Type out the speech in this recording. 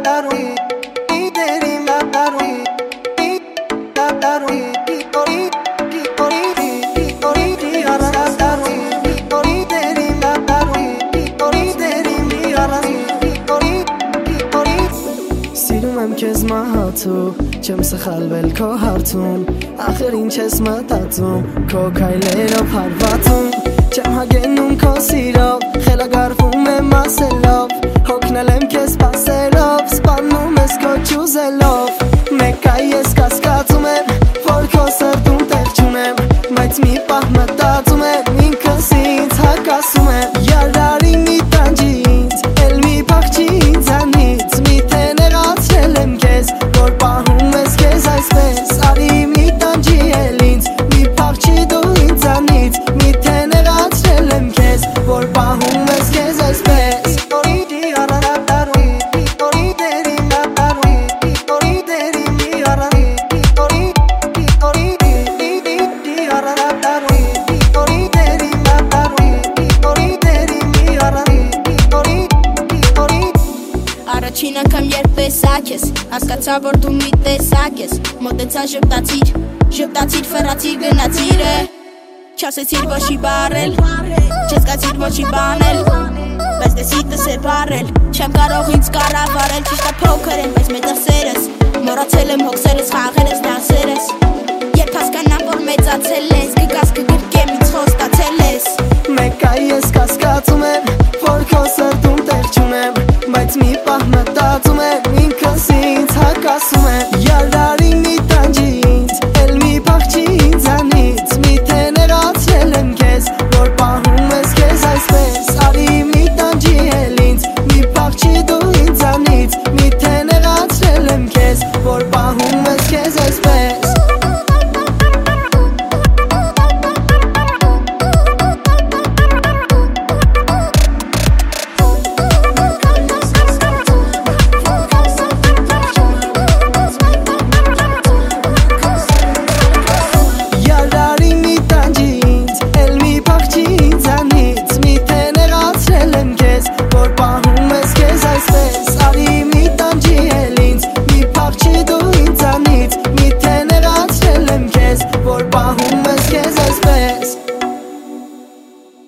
سیرومم که اسمهاتو چه مثل خلبل که هرتون آخرین چه اسمتاتون کوکایلی رو پرواتون چم ها گنون که سیراب خیلا گرفوم مسلاف حکنلم که اسپاسلاف سپانوم اسکا چوزلاف مکای اسکاسکاتومم فالکو سردون تخچونم مایت می پهمتاتومم این کسیت هکاسومم یاداری می تنجید علمی پخچید زنید می تنرات رلم کس گل باهم اسکز ایسپس آری می تنجیلید می پخچید و این زنید می تنرات رلم کس گل باهم اسکز ایسپس Առաջին անգամ երբ տեսակ ես հասկացա որ դու մի տեսակ ես մոտեցա ժպտացիր ֆերացիր գնացիր է չասեցիր ոչի բարել չզգացիր ոչի բանել բայց դե սիտս է բարել չեմ կարող ինձ կառավարել ճիշտ է փոքր եմ բայց մեծ սերս մոռացել եմ հոգսերս խաղերս դասերս երբ հասկանամ որ մեծացել ես կգաս կգրկեմ ինձ խոստացել ես մեկայ ես կասկածում եմ որ քո սրտում տեղ չունեմ բայց մի պահ մտածում եմ